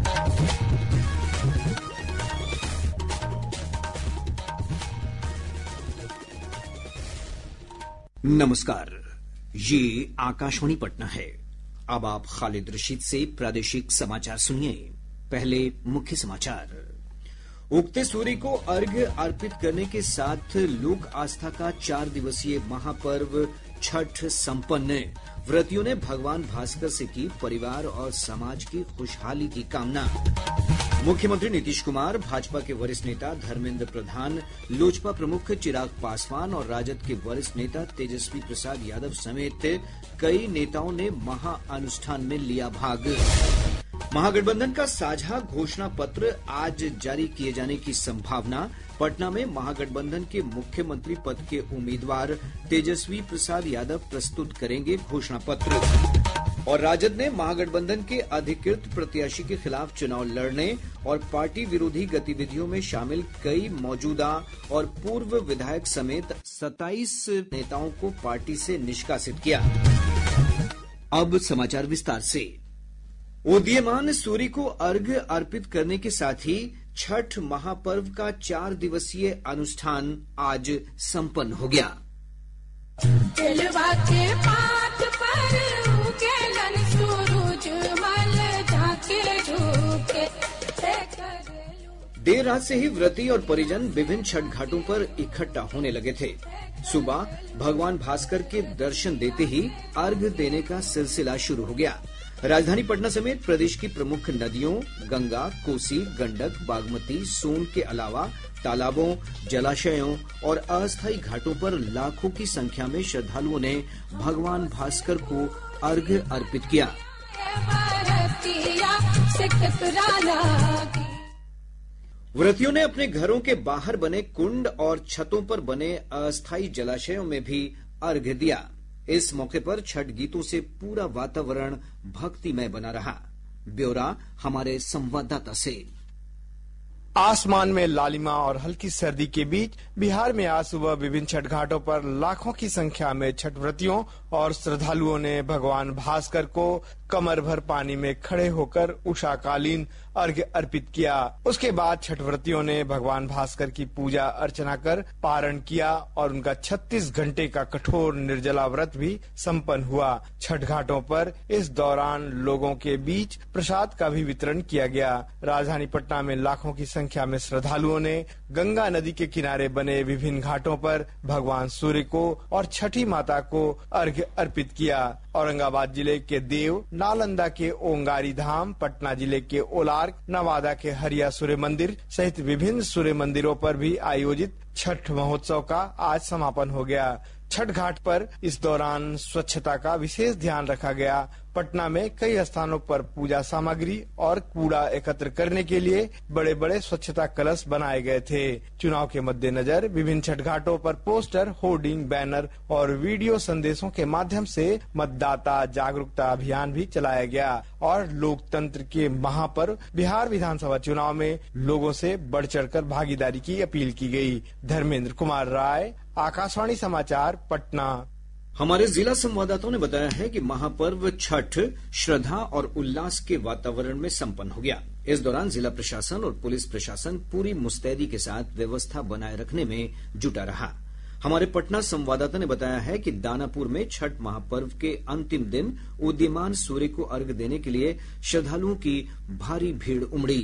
नमस्कार, ये आकाशवाणी पटना है। अब आप खालिद रशीद से प्रादेशिक समाचार सुनिए। पहले मुख्य समाचार। उगते सूर्य को अर्घ्य अर्पित करने के साथ लोक आस्था का 4 दिवसीय महापर्व छठ संपन्न। व्रतियों ने भगवान भास्कर से की परिवार और समाज की खुशहाली की कामना। मुख्यमंत्री नीतीश कुमार, भाजपा के वरिष्ठ नेता धर्मेंद्र प्रधान, लोजपा प्रमुख चिराग पासवान और राजद के वरिष्ठ नेता तेजस्वी प्रसाद यादव समेत कई नेताओं ने महाअनुष्ठान में लिया भाग। महागठबंधन का साझा घोषणा पत्र आज जारी किए जाने की संभावना। पटना में महागठबंधन के मुख्यमंत्री पद के उम्मीदवार तेजस्वी प्रसाद यादव प्रस्तुत करेंगे घोषणा पत्र। और राजद ने महागठबंधन के अधिकृत प्रत्याशी के खिलाफ चुनाव लड़ने और पार्टी विरोधी गतिविधियों में शामिल कई मौजूदा और पूर्व विधायक समेत 27 नेताओं को पार्टी से निष्कासित किया। अब समाचार विस्तार से। उदीयमान सूर्य को अर्घ्य अर्पित करने के साथ ही छठ महापर्व का 4 दिवसीय अनुष्ठान आज संपन्न हो गया। देर रात से ही व्रती और परिजन विभिन्न छठ घाटों पर इकट्ठा होने लगे थे। सुबह भगवान भास्कर के दर्शन देते ही अर्घ्य देने का सिलसिला शुरू हो गया। राजधानी पटना समेत प्रदेश की प्रमुख नदियों गंगा, कोसी, गंडक, बागमती, सोन के अलावा तालाबों, जलाशयों और अस्थायी घाटों पर लाखों की संख्या में श्रद्धालुओं ने भगवान भास्कर को अर्घ्य अर्पित किया। व्रतियों ने अपने घरों के बाहर बने कुंड और छतों पर बने अस्थायी जलाशयों में भी अर्घ्य दिया। इस मौके पर छठ गीतों से पूरा वातावरण भक्तिमय बना रहा। ब्यौरा हमारे संवाददाता से। आसमान में लालिमा और हल्की सर्दी के बीच बिहार में आज सुबह विभिन्न छठ घाटों पर लाखों की संख्या में छठ व्रतियों और श्रद्धालुओं ने भगवान भास्कर को कमर भर पानी में खड़े होकर उषाकालीन अर्घ्य अर्पित किया। उसके बाद छठ व्रतियों ने भगवान भास्कर की पूजा अर्चना कर पारण किया और उनका 36 घंटे का कठोर निर्जला व्रत भी संपन्न हुआ। छठ घाटों पर इस दौरान लोगों के बीच प्रसाद का भी वितरण किया गया। राजधानी पटना में लाखों की संख्या में श्रद्धालुओं ने गंगा नदी के किनारे बने विभिन्न घाटों पर भगवान सूर्य को और छठी माता को अर्घ्य अर्पित किया। औरंगाबाद जिले के देव, नालंदा के ओंगारी धाम, पटना जिले के ओलार्क, नवादा के हरिया सूर्य मंदिर सहित विभिन्न सूर्य मंदिरों पर भी आयोजित छठ महोत्सव का आज समापन हो गया। छठ घाट पर इस दौरान स्वच्छता का विशेष ध्यान रखा गया। पटना में कई स्थानों पर पूजा सामग्री और कूड़ा एकत्र करने के लिए बड़े बड़े स्वच्छता कलश बनाए गए थे। चुनाव के मद्देनजर विभिन्न छठ घाटों पर पोस्टर, होर्डिंग, बैनर और वीडियो संदेशों के माध्यम से मतदाता जागरूकता अभियान भी चलाया गया और लोकतंत्र के महापर्व बिहार विधानसभा चुनाव में लोगों से बढ़ चढ़कर भागीदारी की अपील की गई। धर्मेंद्र कुमार राय, आकाशवाणी समाचार, पटना। हमारे जिला संवाददाताओं ने बताया है कि महापर्व छठ श्रद्धा और उल्लास के वातावरण में संपन्न हो गया। इस दौरान जिला प्रशासन और पुलिस प्रशासन पूरी मुस्तैदी के साथ व्यवस्था बनाए रखने में जुटा रहा। हमारे पटना संवाददाता ने बताया है कि दानापुर में छठ महापर्व के अंतिम दिन उदीयमान सूर्य को अर्घ्य देने के लिए श्रद्धालुओं की भारी भीड़ उमड़ी।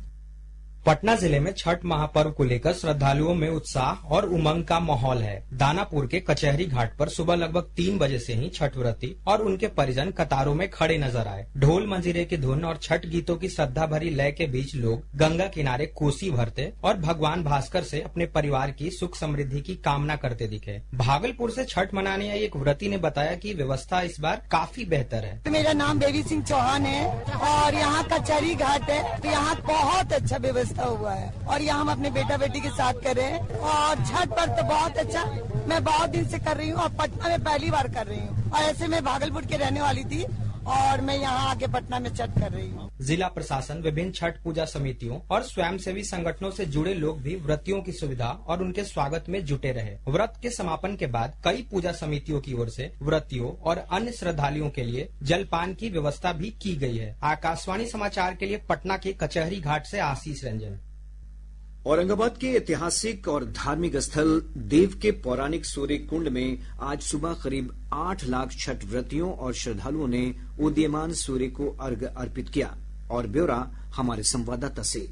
पटना जिले में छठ महापर्व को लेकर श्रद्धालुओं में उत्साह और उमंग का माहौल है। दानापुर के कचहरी घाट पर सुबह लगभग 3 बजे से ही छठ व्रती और उनके परिजन कतारों में खड़े नजर आए। ढोल मंजीरे की धुन और छठ गीतों की श्रद्धा भरी लय के बीच लोग गंगा किनारे कोसी भरते और भगवान भास्कर से अपने परिवार की सुख समृद्धि की कामना करते दिखे। भागलपुर से छठ मनाने आई एक व्रती ने बताया कि व्यवस्था इस बार काफी बेहतर है। मेरा नाम देवी सिंह चौहान है और यहाँ कचहरी घाट है, तो यहाँ बहुत अच्छा व्यवस्था हुआ है और यहाँ हम अपने बेटा बेटी के साथ कर रहे हैं और छठ पर तो बहुत अच्छा। मैं बहुत दिन से कर रही हूँ और पटना में पहली बार कर रही हूँ और ऐसे मैं भागलपुर के रहने वाली थी और मैं यहाँ आके पटना में छठ कर रही हूँ। जिला प्रशासन, विभिन्न छठ पूजा समितियों और स्वयंसेवी संगठनों से जुड़े लोग भी व्रतियों की सुविधा और उनके स्वागत में जुटे रहे। व्रत के समापन के बाद कई पूजा समितियों की ओर से व्रतियों और अन्य श्रद्धालुओं के लिए जलपान की व्यवस्था भी की गई है। आकाशवाणी समाचार के लिए पटना के कचहरी घाट से आशीष रंजन। औरंगाबाद के ऐतिहासिक और धार्मिक स्थल देव के पौराणिक सूर्य कुंड में आज सुबह करीब 8 लाख छठ व्रतियों और श्रद्धालुओं ने उदीयमान सूर्य को अर्घ्य अर्पित किया। और ब्यौरा हमारे संवाददाता से।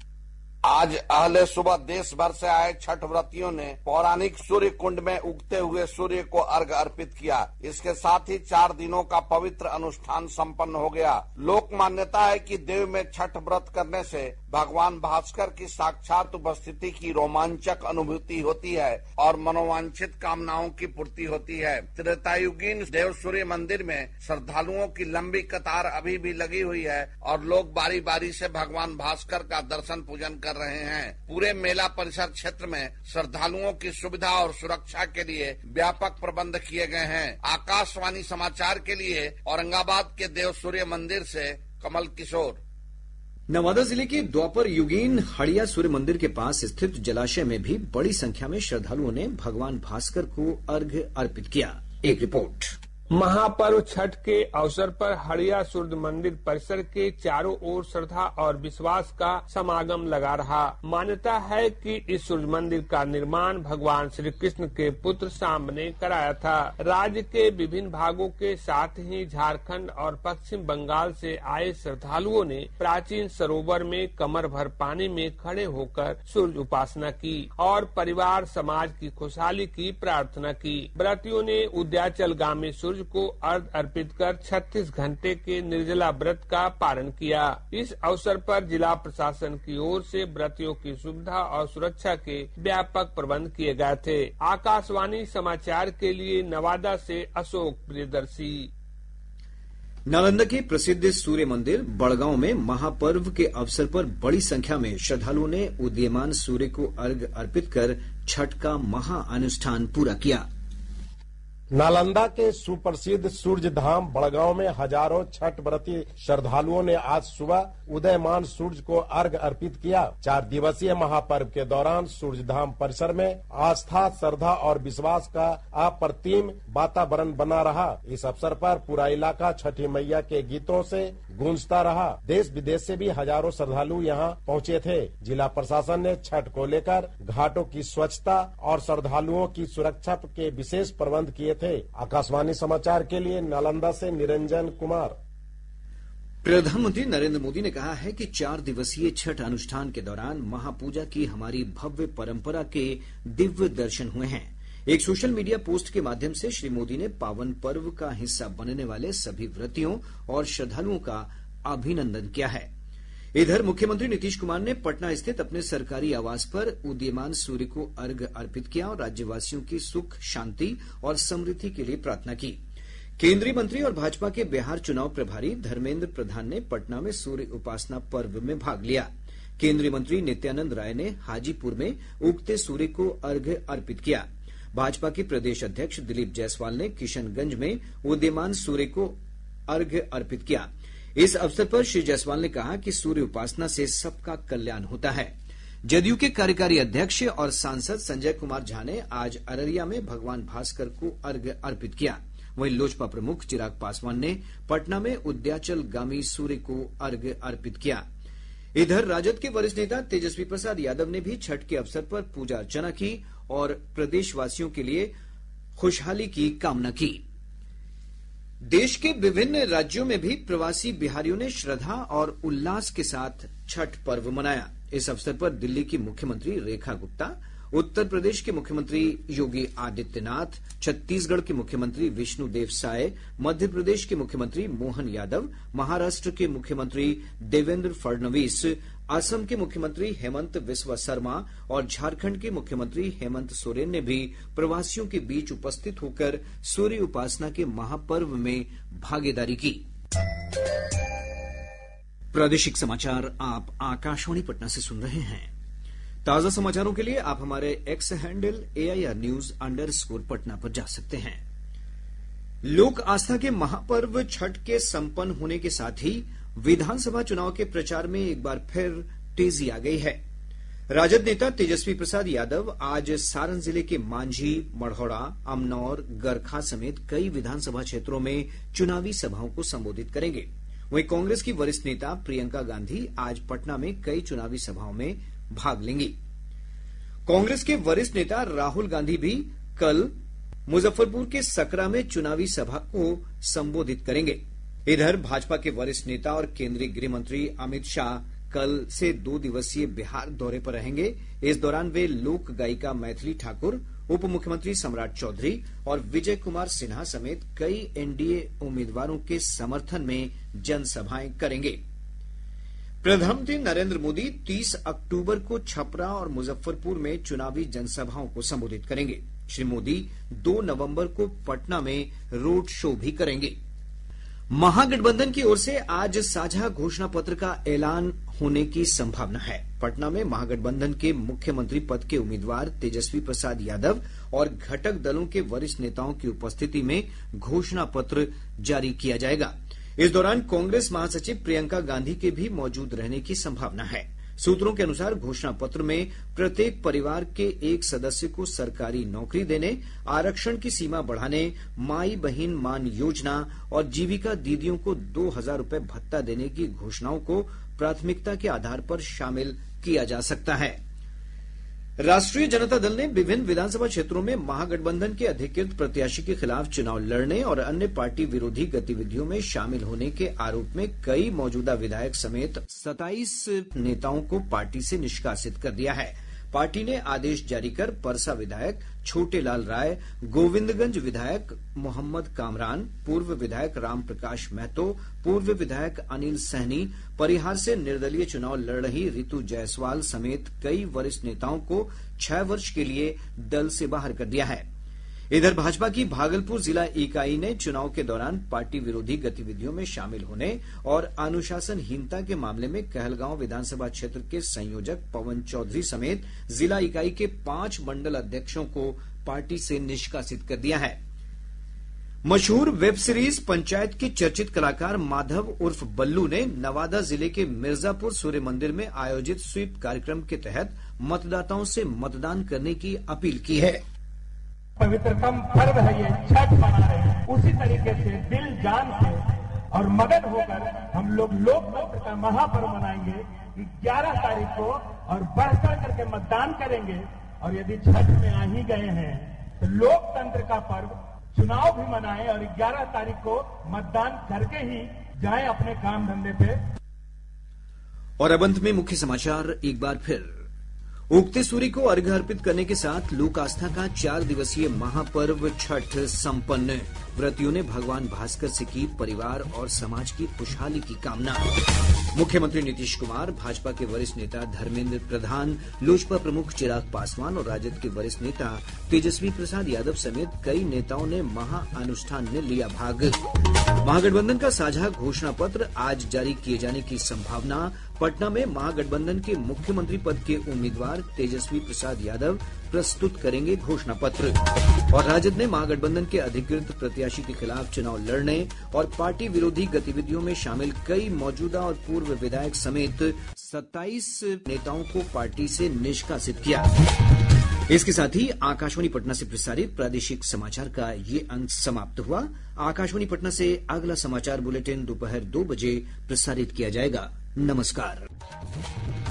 आज अहले सुबह देश भर से आए छठ व्रतियों ने पौराणिक सूर्य कुंड में उगते हुए सूर्य को अर्घ्य अर्पित किया। इसके साथ ही 4 दिनों का पवित्र अनुष्ठान संपन्न हो गया। लोक मान्यता है कि देव में छठ व्रत करने से भगवान भास्कर की साक्षात उपस्थिति की रोमांचक अनुभूति होती है और मनोवांछित कामनाओं की पूर्ति होती है। त्रेतायुगीन देव सूर्य मंदिर में श्रद्धालुओं की लंबी कतार अभी भी लगी हुई है और लोग बारी बारी से भगवान भास्कर का दर्शन पूजन कर रहे हैं। पूरे मेला परिसर क्षेत्र में श्रद्धालुओं की सुविधा और सुरक्षा के लिए व्यापक प्रबंध किए गए हैं। आकाशवाणी समाचार के लिए औरंगाबाद के देव सूर्य मंदिर से कमल किशोर। नवादा जिले के द्वापर युगीन हड़िया सूर्य मंदिर के पास स्थित जलाशय में भी बड़ी संख्या में श्रद्धालुओं ने भगवान भास्कर को अर्घ्य अर्पित किया। एक रिपोर्ट। महापर्व छठ के अवसर पर हड़िया सूर्य मंदिर परिसर के चारों ओर श्रद्धा और विश्वास का समागम लगा रहा। मान्यता है कि इस सूर्य मंदिर का निर्माण भगवान श्री कृष्ण के पुत्र सांब ने कराया था। राज्य के विभिन्न भागों के साथ ही झारखंड और पश्चिम बंगाल से आए श्रद्धालुओं ने प्राचीन सरोवर में कमर भर पानी में खड़े होकर सूर्य उपासना की और परिवार समाज की खुशहाली की प्रार्थना की। व्रतियों ने उद्याचल गामी सूर्य को अर्घ्य अर्पित कर 36 घंटे के निर्जला व्रत का पालन किया। इस अवसर पर जिला प्रशासन की ओर से व्रतियों की सुविधा और सुरक्षा के व्यापक प्रबंध किए गए थे। आकाशवाणी समाचार के लिए नवादा से अशोक प्रियदर्शी। नालंदा के प्रसिद्ध सूर्य मंदिर बड़गांव में महापर्व के अवसर पर बड़ी संख्या में श्रद्धालुओं ने उदीयमान सूर्य को अर्घ्य अर्पित कर छठ का महाअनुष्ठान पूरा किया। नालंदा के सुप्रसिद्ध सूर्य धाम बड़गांव में हजारों छठ व्रती श्रद्धालुओं ने आज सुबह उदयमान सूर्य को अर्घ्य अर्पित किया। 4 दिवसीय महापर्व के दौरान सूर्य धाम परिसर में आस्था, श्रद्धा और विश्वास का अप्रतिम वातावरण बना रहा। इस अवसर पर पूरा इलाका छठी मैया के गीतों से गूंजता रहा। देश विदेश से भी हजारों श्रद्धालु यहाँ पहुँचे थे। जिला प्रशासन ने छठ को लेकर घाटों की स्वच्छता और श्रद्धालुओं की सुरक्षा के विशेष प्रबंध किए थे। आकाशवाणी समाचार के लिए नालंदा से निरंजन कुमार। प्रधानमंत्री नरेंद्र मोदी ने कहा है कि 4 दिवसीय छठ अनुष्ठान के दौरान महापूजा की हमारी भव्य परंपरा के दिव्य दर्शन हुए हैं। एक सोशल मीडिया पोस्ट के माध्यम से श्री मोदी ने पावन पर्व का हिस्सा बनने वाले सभी व्रतियों और श्रद्धालुओं का अभिनंदन किया है। इधर मुख्यमंत्री नीतीश कुमार ने पटना स्थित अपने सरकारी आवास पर उदीयमान सूर्य को अर्घ्य अर्पित किया और राज्यवासियों की सुख, शांति और समृद्धि के लिए प्रार्थना की। केंद्रीय मंत्री और भाजपा के बिहार चुनाव प्रभारी धर्मेंद्र प्रधान ने पटना में सूर्य उपासना पर्व में भाग लिया। केंद्रीय मंत्री नित्यानंद राय ने हाजीपुर में उगते सूर्य को अर्घ्य अर्पित किया। भाजपा के प्रदेश अध्यक्ष दिलीप जायसवाल ने किशनगंज में उदीयमान सूर्य को अर्घ्य अर्पित किया। इस अवसर पर श्री जायसवाल ने कहा कि सूर्य उपासना से सबका कल्याण होता है। जदयू के कार्यकारी अध्यक्ष और सांसद संजय कुमार झा ने आज अररिया में भगवान भास्कर को अर्घ्य अर्पित किया। वहीं लोजपा प्रमुख चिराग पासवान ने पटना में उद्याचल गामी सूर्य को अर्घ्य अर्पित किया। इधर राजद के वरिष्ठ नेता तेजस्वी प्रसाद यादव ने भी छठ के अवसर पर पूजा अर्चना की और प्रदेशवासियों के लिए खुशहाली की कामना की। देश के विभिन्न राज्यों में भी प्रवासी बिहारियों ने श्रद्धा और उल्लास के साथ छठ पर्व मनाया। इस अवसर पर दिल्ली की मुख्यमंत्री रेखा गुप्ता, उत्तर प्रदेश के मुख्यमंत्री योगी आदित्यनाथ, छत्तीसगढ़ के मुख्यमंत्री विष्णुदेव साय, मध्य प्रदेश के मुख्यमंत्री मोहन यादव, महाराष्ट्र के मुख्यमंत्री देवेंद्र फडणवीस, असम के मुख्यमंत्री हेमंत बिस्वा शर्मा और झारखंड के मुख्यमंत्री हेमंत सोरेन ने भी प्रवासियों के बीच उपस्थित होकर सूर्य उपासना के महापर्व में भागीदारी की। प्रादेशिक समाचार आप आकाशवाणी पटना से सुन रहे हैं। ताजा समाचारों के लिए आप हमारे X handle AIR News _ Patna पर जा सकते हैं। लोक आस्था के महापर्व छठ के संपन्न होने के साथ ही विधानसभा चुनाव के प्रचार में एक बार फिर तेजी आ गई है। राजद नेता तेजस्वी प्रसाद यादव आज सारण जिले के मांझी, मढ़ौरा, अमनौर, गरखा समेत कई विधानसभा क्षेत्रों में चुनावी सभाओं को संबोधित करेंगे। वहीं कांग्रेस की वरिष्ठ नेता प्रियंका गांधी आज पटना में कई चुनावी सभाओं में भाग लेंगी। कांग्रेस के वरिष्ठ नेता राहुल गांधी भी कल मुजफ्फरपुर के सकरा में चुनावी सभा को संबोधित करेंगे। इधर भाजपा के वरिष्ठ नेता और केंद्रीय गृह मंत्री अमित शाह कल से 2 दिवसीय बिहार दौरे पर रहेंगे। इस दौरान वे लोक गायिका मैथिली ठाकुर, उप मुख्यमंत्री सम्राट चौधरी और विजय कुमार सिन्हा समेत कई एनडीए उम्मीदवारों के समर्थन में जनसभाएं करेंगे। प्रधानमंत्री नरेंद्र मोदी 30 अक्टूबर को छपरा और मुजफ्फरपुर में चुनावी जनसभाओं को संबोधित करेंगे। श्री मोदी 2 नवंबर को पटना में रोड शो भी करेंगे। महागठबंधन की ओर से आज साझा घोषणा पत्र का ऐलान होने की संभावना है। पटना में महागठबंधन के मुख्यमंत्री पद के उम्मीदवार तेजस्वी प्रसाद यादव और घटक दलों के वरिष्ठ नेताओं की उपस्थिति में घोषणा पत्र जारी किया जाएगा। इस दौरान कांग्रेस महासचिव प्रियंका गांधी के भी मौजूद रहने की संभावना है। सूत्रों के अनुसार घोषणा पत्र में प्रत्येक परिवार के एक सदस्य को सरकारी नौकरी देने, आरक्षण की सीमा बढ़ाने, माई बहिन मान योजना और जीविका दीदियों को 2000 रूपये भत्ता देने की घोषणाओं को प्राथमिकता के आधार पर शामिल किया जा सकता है। राष्ट्रीय जनता दल ने विभिन्न विधानसभा क्षेत्रों में महागठबंधन के अधिकृत प्रत्याशी के खिलाफ चुनाव लड़ने और अन्य पार्टी विरोधी गतिविधियों में शामिल होने के आरोप में कई मौजूदा विधायक समेत 27 नेताओं को पार्टी से निष्कासित कर दिया है। पार्टी ने आदेश जारी कर परसा विधायक छोटेलाल राय, गोविंदगंज विधायक मोहम्मद कामरान, पूर्व विधायक रामप्रकाश महतो, पूर्व विधायक अनिल सहनी, परिहार से निर्दलीय चुनाव लड़ रही रितु जायसवाल समेत कई वरिष्ठ नेताओं को 6 वर्ष के लिए दल से बाहर कर दिया है। इधर भाजपा की भागलपुर जिला इकाई ने चुनाव के दौरान पार्टी विरोधी गतिविधियों में शामिल होने और अनुशासनहीनता के मामले में कहलगांव विधानसभा क्षेत्र के संयोजक पवन चौधरी समेत जिला इकाई के 5 मंडल अध्यक्षों को पार्टी से निष्कासित कर दिया है। मशहूर वेब सीरीज पंचायत के चर्चित कलाकार माधव उर्फ बल्लू ने नवादा जिले के मिर्जापुर सूर्य मंदिर में आयोजित स्वीप कार्यक्रम के तहत मतदाताओं से मतदान करने की अपील की है। पवित्रतम पर्व है ये, छठ मना रहे हैं। उसी तरीके से दिल जान से और मगन होकर हम लोग लोकतंत्र का महापर्व मनाएंगे 11 तारीख को और बढ़ चढ़ करके मतदान करेंगे। और यदि छठ में आ ही गए हैं तो लोकतंत्र का पर्व चुनाव भी मनाएं और 11 तारीख को मतदान करके ही जाएं अपने काम धंधे पे। और अब अंत में मुख्य समाचार एक बार फिर। उगते सूर्य को अर्घ्य अर्पित करने के साथ लोक आस्था का 4 दिवसीय महापर्व छठ संपन्न। व्रतियों ने भगवान भास्कर से की परिवार और समाज की खुशहाली की कामना। मुख्यमंत्री नीतीश कुमार, भाजपा के वरिष्ठ नेता धर्मेंद्र प्रधान, लोजपा प्रमुख चिराग पासवान और राजद के वरिष्ठ नेता तेजस्वी प्रसाद यादव समेत कई नेताओं ने महाअनुष्ठान में लिया भाग। महागठबंधन का साझा घोषणा पत्र आज जारी किए जाने की संभावना। पटना में महागठबंधन के मुख्यमंत्री पद के उम्मीदवार तेजस्वी प्रसाद यादव प्रस्तुत करेंगे घोषणा पत्र। और राजद ने महागठबंधन के अधिकृत प्रत्याशी के खिलाफ चुनाव लड़ने और पार्टी विरोधी गतिविधियों में शामिल कई मौजूदा और पूर्व विधायक समेत 27 नेताओं को पार्टी से निष्कासित किया। इसके साथ ही आकाशवाणी पटना से प्रसारित प्रादेशिक समाचार का ये अंक समाप्त हुआ। आकाशवाणी पटना से अगला समाचार बुलेटिन दोपहर 2 बजे प्रसारित किया जाएगा। नमस्कार।